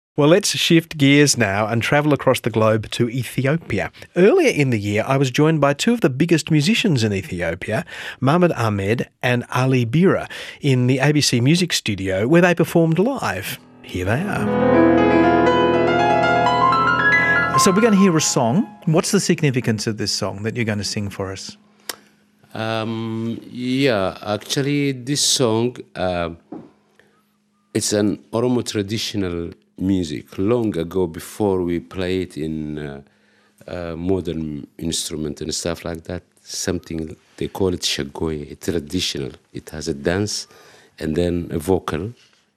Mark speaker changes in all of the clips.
Speaker 1: Well, let's shift gears now and travel across the globe to Ethiopia. Earlier in the year, I was joined by two of the biggest musicians in Ethiopia, Mahmoud Ahmed and Ali Bira, in the ABC Music Studio where they performed live. Here they are. So we're going to hear a song. What's the significance of this song that you're going to sing for us?
Speaker 2: Actually, this song, it's an Oromo traditional music. Long ago, before we play it in modern instrument and stuff like that, something they call it shagoye. It's traditional. It has a dance and then a vocal.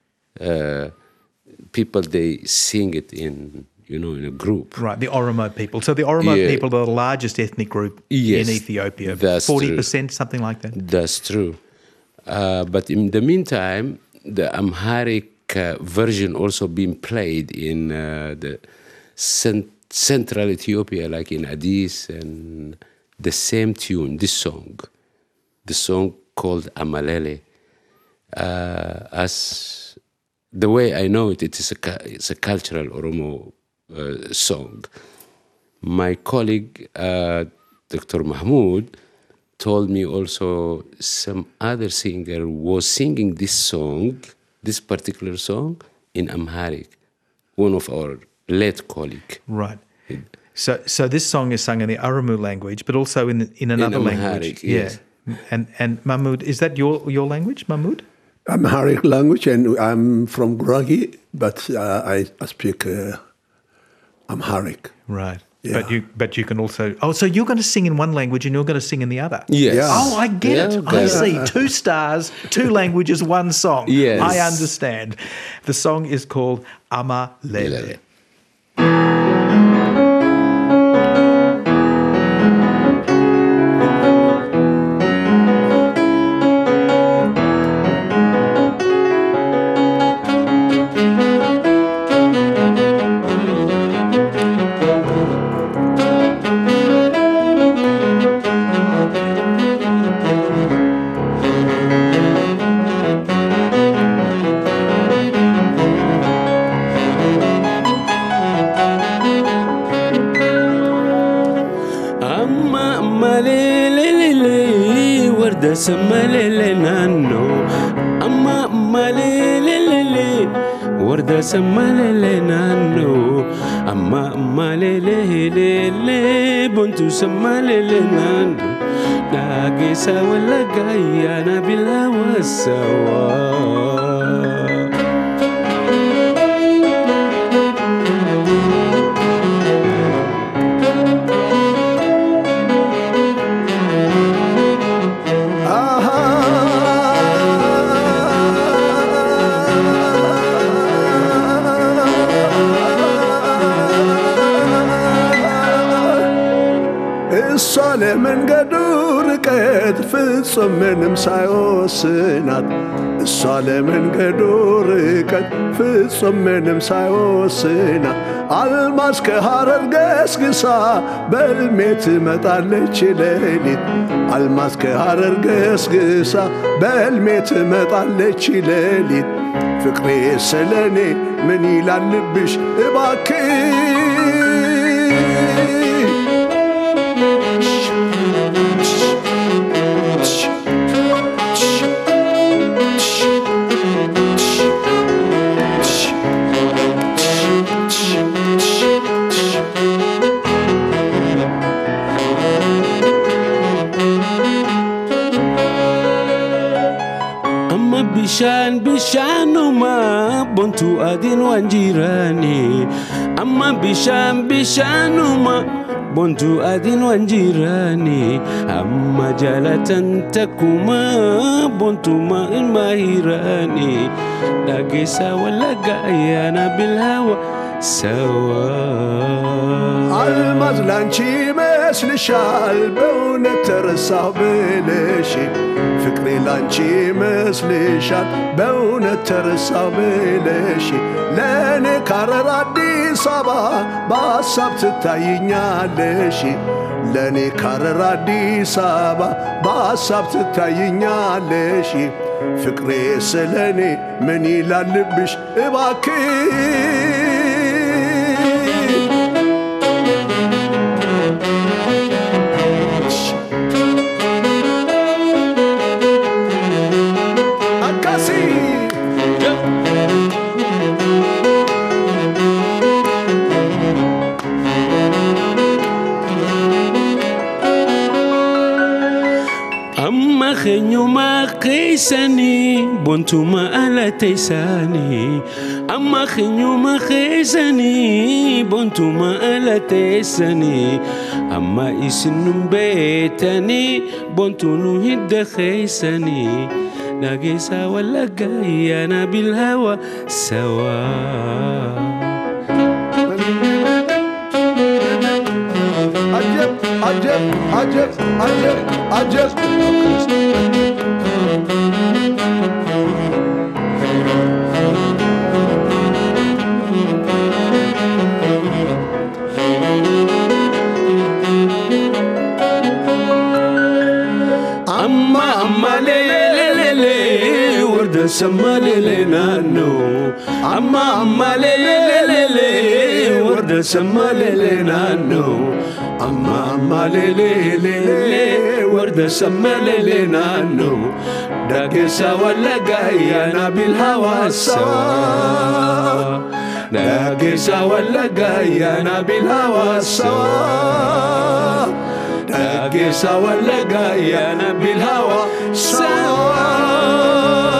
Speaker 2: People, they sing it in a group.
Speaker 1: Right, the Oromo people. So the Oromo people are the largest ethnic group in Ethiopia.
Speaker 2: That's
Speaker 1: 40%,
Speaker 2: true.
Speaker 1: something like that.
Speaker 2: That's true. But in the meantime, the Amharic version also being played in the central Ethiopia, like in Addis, and the same tune, the song called Amalele. As the way I know it, it's a cultural Oromo song. My colleague, Dr. Mahmoud, told me also some other singer was singing this particular song in Amharic, one of our late colleague.
Speaker 1: Right. So this song is sung in the Oromo language, but also in another language.
Speaker 2: Yes.
Speaker 1: Yeah. And Mahmoud, is that your language, Mahmoud?
Speaker 3: Amharic language, and I'm from Guragi, but I speak Amharic.
Speaker 1: Right.
Speaker 3: Yeah.
Speaker 1: But you can also... Oh, so you're going to sing in one language and you're going to sing in the other?
Speaker 2: Yes.
Speaker 3: Yeah.
Speaker 1: Oh, I get it. I see. 2 stars, 2 languages, 1 song.
Speaker 2: Yes.
Speaker 1: I understand. The song is called Amalele.
Speaker 2: Samalele nano, amma malele, warda samalele nano, amma malele, buntu samalele nano, nagisa wala gaya na bila wasawa.
Speaker 3: ለመንገዱ ርቀት ፍጹም ምንም ሳይወስናት እሷ ለመንገዱ ርቀት ፍጹም ምንም ሳይወስናት አልማዝ ከሐረር ገስግሳ በሕልሜ ትመጣለች ሌሊት አልማዝ ከሐረር ገስግሳ በሕልሜ ትመጣለች ሌሊት ፍቅሬ ስለኔ ምን ይላል ልብሽ እባክህ bishanuma bontu adin wanjirani amma bishanuma bontu adin wanjirani amma jalatan takuma bontu ma mahirani dagesa wala gayana bilhawa sawa almaz lanchi መስልሻል በእውነት ተረሳሁ ብለሽ ፍቅሬ ላንቺ መስልሻል በእውነት ተረሳሁ ብለሽ ለእኔ ካረር አዲስ አበባ በሐሳብ ትታይኛለሽ ለእኔ ካረር አዲስ አበባ በሐሳብ ትታይኛለሽ ፍቅሬ ስለኔ ምን ይላል ልብሽ እባክህ
Speaker 2: خنيوما قيساني بنتما ألا تيساني أما خنيوما قيساني بنتما ألا تيساني أما إسنم بيتاني بنتو هد خيساني ناقيسا ولا قايانا بالهوى سوا
Speaker 3: عجب عجب عجب عجب عجب
Speaker 2: أما ليلي ورد سما ليلي نانو أما ليلي ورد سما ليلي نانو أما ليلي ورد سما ليلي نانو داقسا ولا قايانا بالهوى سوا داقسا ولا قايانا بالهوى سوا داقسا ولا قايانا بالهوى سوا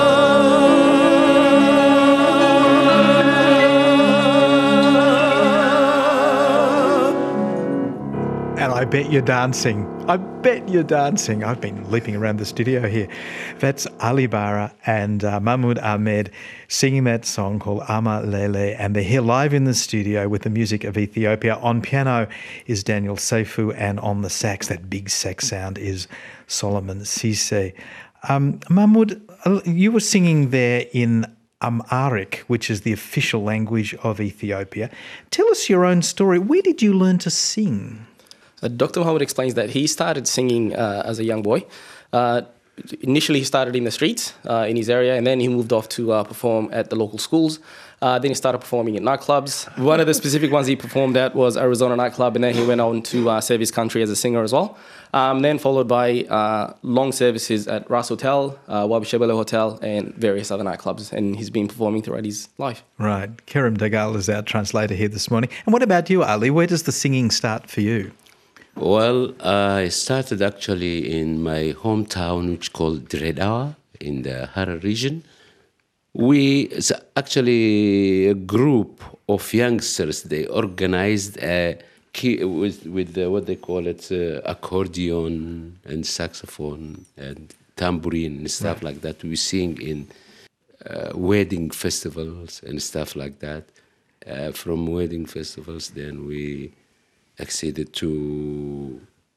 Speaker 1: And I bet you're dancing. I bet you're dancing. I've been leaping around the studio here. That's Ali Bara and Mahmoud Ahmed singing that song called Ama Lele. And they're here live in the studio with the music of Ethiopia. On piano is Daniel Seifu, and on the sax, that big sax sound, is Solomon Sise. Mahmoud, you were singing there in Amharic, which is the official language of Ethiopia. Tell us your own story. Where did you learn to sing?
Speaker 4: Dr. Mohammed explains that he started singing as a young boy. Initially, he started in the streets in his area, and then he moved off to perform at the local schools. Then he started performing at nightclubs. One of the specific ones he performed at was Arizona nightclub, and then he went on to serve his country as a singer as well. Then followed by long services at Ras Hotel, Wabi Shebele Hotel, and various other nightclubs. And he's been performing throughout his life.
Speaker 1: Right. Kerem Dagal is our translator here this morning. And what about you, Ali? Where does the singing start for you?
Speaker 2: Well, I started actually in my hometown, which is called Dredawa, in the Harar region. It's actually a group of youngsters. They organized with what they call it, accordion and saxophone and tambourine and stuff like that. We sing in wedding festivals and stuff like that. From wedding festivals, then we acceded to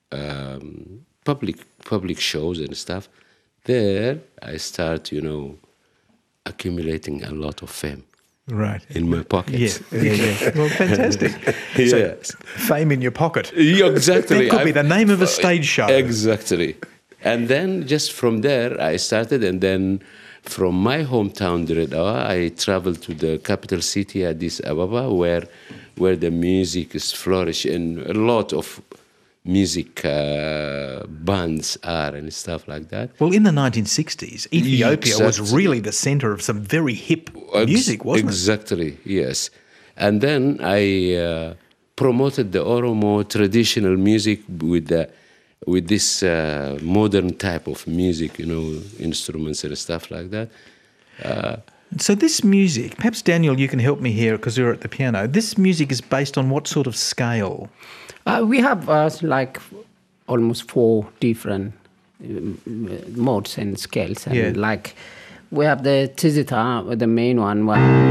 Speaker 2: public shows and stuff. There, I start, accumulating a lot of fame.
Speaker 1: Right.
Speaker 2: In my pocket.
Speaker 1: Yeah. Well, fantastic.
Speaker 2: Yes.
Speaker 1: So, fame in your pocket.
Speaker 2: Yeah, exactly.
Speaker 1: That could be the name of a stage show.
Speaker 2: Exactly. And then just from there, I started, and then from my hometown, Dredawa, I traveled to the capital city, Addis Ababa, where the music is flourishing, and a lot of music bands are and stuff like that.
Speaker 1: Well, in the 1960s, Ethiopia was really the centre of some very hip music, wasn't it?
Speaker 2: Exactly, yes. And then I promoted the Oromo traditional music with this modern type of music, instruments and stuff like that.
Speaker 1: So this music, perhaps Daniel, you can help me here because you're at the piano. This music is based on what sort of scale?
Speaker 5: We have almost 4 different modes and scales. And we have the tizita, the main one.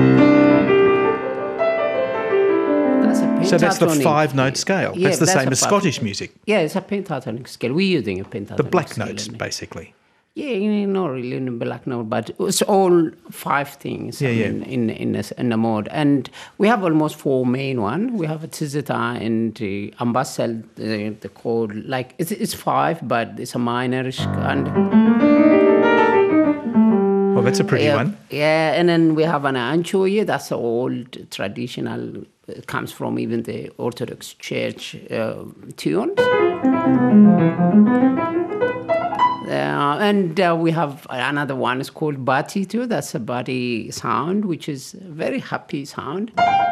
Speaker 1: So that's the 5-note scale.
Speaker 5: Yeah,
Speaker 1: that's the same as Scottish music.
Speaker 5: Yeah, it's a pentatonic scale. We're using a pentatonic scale.
Speaker 1: The black notes, basically.
Speaker 5: Yeah, not really in the black note, but it's all 5 things in the mode. And we have almost 4 main one. We have a tizita and ambasel, the chord. Like it's 5, but it's a minorish kind.
Speaker 1: Well, that's a pretty one.
Speaker 5: Yeah, and then we have an anchoye. That's an old traditional. It comes from even the Orthodox Church tunes. And we have another one. It's called Bati too. That's a body sound, which is a very happy sound.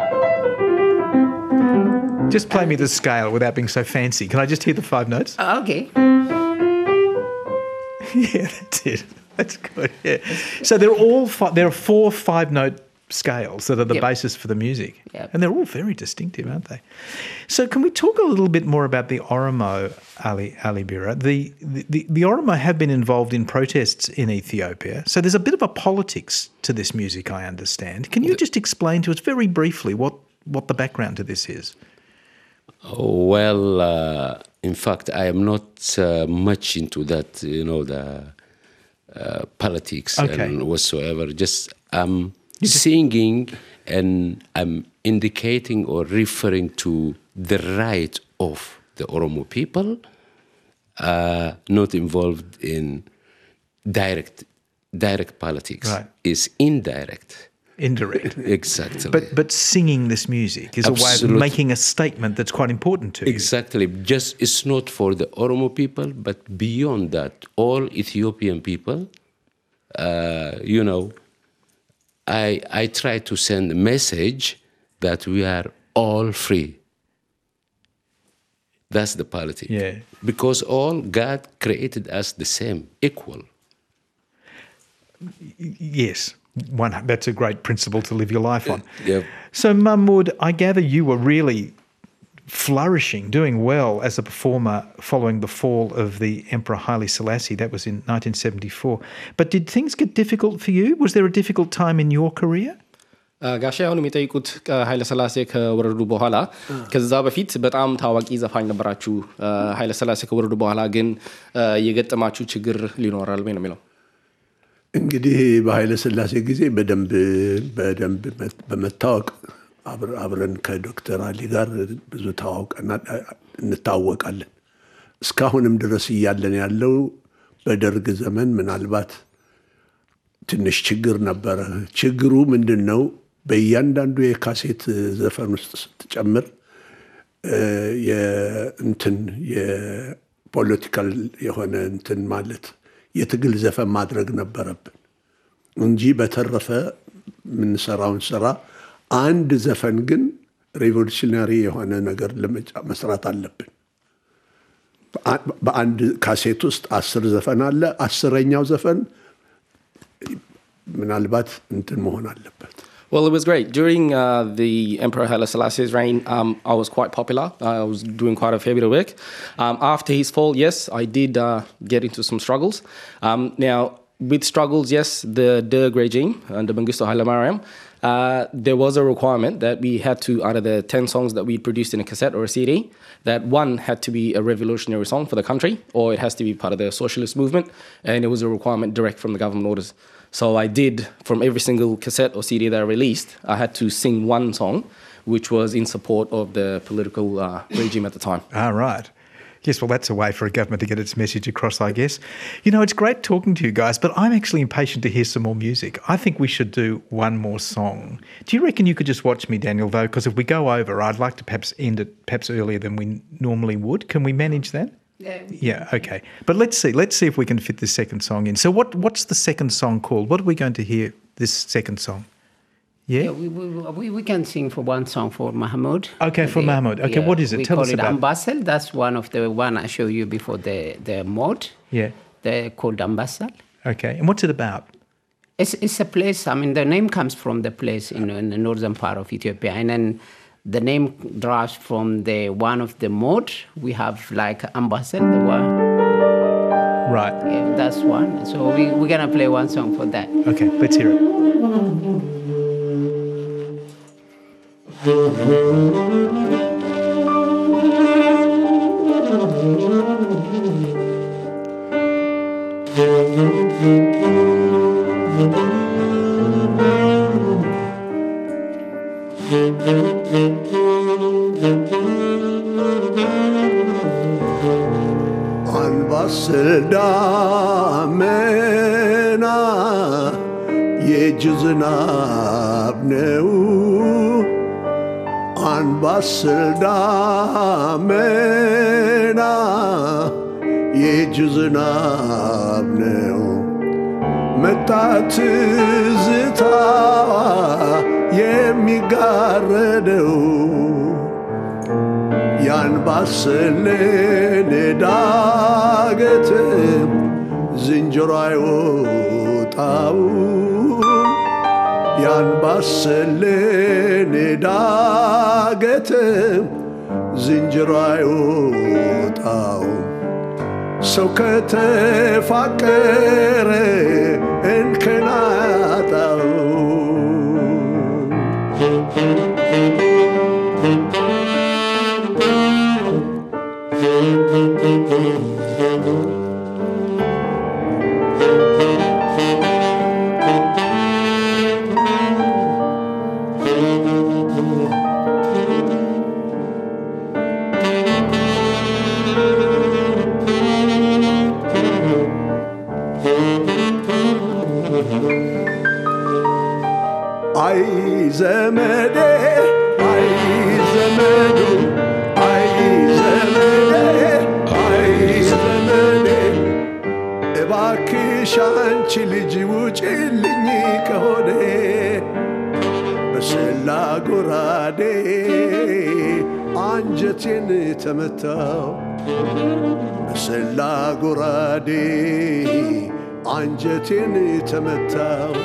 Speaker 1: Just play me the scale without being so fancy. Can I just hear the 5 notes?
Speaker 5: Okay.
Speaker 1: Yeah, that's it. That's good. Yeah. So there are 4 5-note scales that are the basis for the music.
Speaker 5: Yep.
Speaker 1: And they're all very distinctive, aren't they? So can we talk a little bit more about the Oromo, Ali Bira? The Oromo have been involved in protests in Ethiopia. So there's a bit of a politics to this music, I understand. Can you just explain to us very briefly what the background to this is?
Speaker 2: Well, in fact, I am not much into that, the politics and whatsoever. Just singing, and I'm indicating or referring to the right of the Oromo people, not involved in direct politics.
Speaker 1: Right.
Speaker 2: Is indirect.
Speaker 1: Indirect.
Speaker 2: Exactly.
Speaker 1: But singing this music is a way of making a statement that's quite important to you.
Speaker 2: Exactly. Just it's not for the Oromo people, but beyond that, all Ethiopian people, I try to send a message that we are all free. That's the politics.
Speaker 1: Yeah.
Speaker 2: Because all God created us the same, equal.
Speaker 1: Yes. That's a great principle to live your life on.
Speaker 2: Yeah.
Speaker 1: So, Mahmoud, I gather you were really flourishing, doing well as a performer following the fall of the Emperor Haile Selassie. That was in 1974. But did things get difficult for you? Was there a difficult time in your career?
Speaker 4: ጋሻ አሁን የሚጠይቁት ኃይለ ሥላሴ ከወረዱ በኋላ ከዛ በፊት በጣም ታዋቂ ዘፋኝ ነበራችሁ። ኃይለ ሥላሴ ከወረዱ በኋላ ግን የገጠማችሁ ችግር ሊኖራል ወይ ነው የሚለው?
Speaker 6: እንግዲህ በኃይለ ሥላሴ ጊዜ በደንብ በመታወቅ አብረን ከዶክተር አሊ ጋር ብዙ እንታወቃለን። እስካሁንም ድረስ እያለን ያለው በደርግ ዘመን ምናልባት ትንሽ ችግር ነበረ። ችግሩ ምንድነው? በእያንዳንዱ የካሴት ዘፈን ውስጥ ስትጨምር የፖለቲካል የሆነ ማለት የትግል ዘፈን ማድረግ ነበረብን እንጂ በተረፈ ምንሰራውን ስራ አንድ ዘፈን ግን ሪቮሉሽነሪ የሆነ ነገር መስራት አለብን። በአንድ ካሴት ውስጥ 10 ዘፈን አለ። 10ኛው ዘፈን ምናልባት መሆን አለበት።
Speaker 4: Well, it was great. During the Emperor Haile Selassie's reign, I was quite popular. I was doing quite a fair bit of work. After his fall, yes, I did get into some struggles. Now, with struggles, yes, the Derg regime under Mengistu Haile Mariam, there was a requirement that we had to, out of the 10 songs that we produced in a cassette or a CD, that one had to be a revolutionary song for the country, or it has to be part of the socialist movement, and it was a requirement direct from the government orders. So I did, from every single cassette or CD that I released, I had to sing one song, which was in support of the political regime at the time.
Speaker 1: Right. Yes, well, that's a way for a government to get its message across, I guess. It's great talking to you guys, but I'm actually impatient to hear some more music. I think we should do one more song. Do you reckon you could just watch me, Daniel, though? Because if we go over, I'd like to perhaps end it earlier than we normally would. Can we manage that? Yeah, okay. But let's see if we can fit this second song in. So what's the second song called? What are we going to hear this second song? Yeah,
Speaker 5: we can sing for one song for Mahmoud.
Speaker 1: Okay, for Mahmoud. Okay, what is it? Tell us about it.
Speaker 5: Ambassal. That's one of the one I showed you before the mode.
Speaker 1: Yeah.
Speaker 5: They're called Ambassal.
Speaker 1: Okay, and what's it about?
Speaker 5: It's a place. I mean, the name comes from the place in the northern part of Ethiopia, and then the name derives from the one of the mode. We have like Ambassal, the one.
Speaker 1: Right.
Speaker 5: Yeah, that's one. So we're gonna play one song for that.
Speaker 1: Okay, let's hear it.
Speaker 6: አንባሰል ዳመና የእጅ ዝናብ ነው። አንባሰል ዳመና የእጅ ዝናብ ነው። መጣ ትዝታ የሚጋረደው ያንባሰል ዳገት ዝንጀሮ አይወጣውም ያንባሰልን ዳገትም ዝንጀሮ አይወጣውም ሰው ከተፋቀረ እንከን አያጣውም አይ ዘመዴ አይ ዘመዱ አይ ዘመዴ አይ ዘመዴ እባክሽ አንቺ ልጅ ውጪልኝ ከሆዴ በሰላ ጎራዴ አንጀቴን ተመታው በሰላ ጎራዴ አንጀቴን ተመታው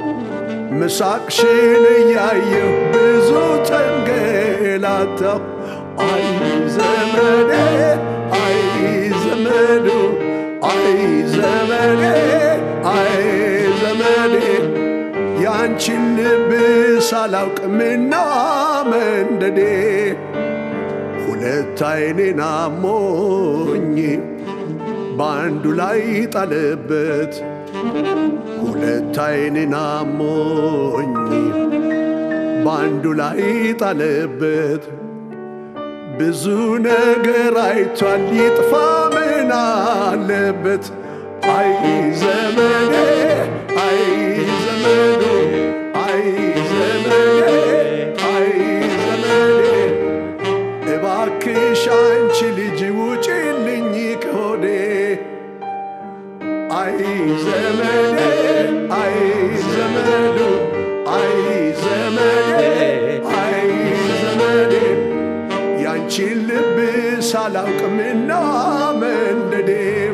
Speaker 6: ምሳቅሽን እያየሁ ብዙ ተንገላታሁ አይ ዘመዴ አይ ዘመዱ አይ ዘመዴ አይ ዘመዴ ያንቺን ልብ ሳላውቅ ምነው መንደዴ ሁለት ዓይኔን አሞኝ በአንዱ ላይ ጣለበት ሁለት ዓይኔን አሞኝ በአንዱ ላይ ጣለበት ብዙ ነገር አይቷል ይጥፋ ምን አለበት አይ ዘመዴ አይ ዘመዱ አይ ዘመዴ አይ ዘመዴ እባክሽ አንቺ ልጅ ውጪልኝ ከሆዴ አይ ዘመዴ አይ ዘመዱ አይ ዘመዴ አይ ዘመዴ ያንቺን ልብ ሳላውቅ ምነው መንደዴ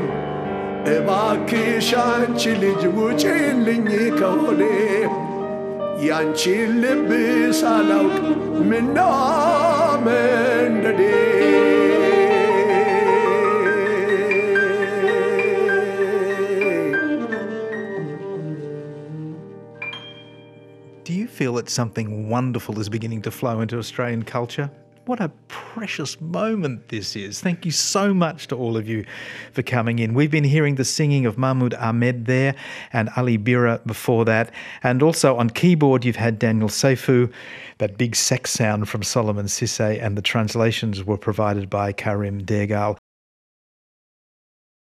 Speaker 6: እባክሽ አንቺ ልጅ ውጪልኝ ከሆዴ ያንቺን ልብ ሳላውቅ ምነው መንደዴ
Speaker 1: Do you feel that something wonderful is beginning to flow into Australian culture? What a precious moment this is. Thank you so much to all of you for coming in. We've been hearing the singing of Mahmoud Ahmed there and Ali Bira before that. And also on keyboard, you've had Daniel Seifu, that big sax sound from Solomon Sisse, and the translations were provided by Karim Dergal.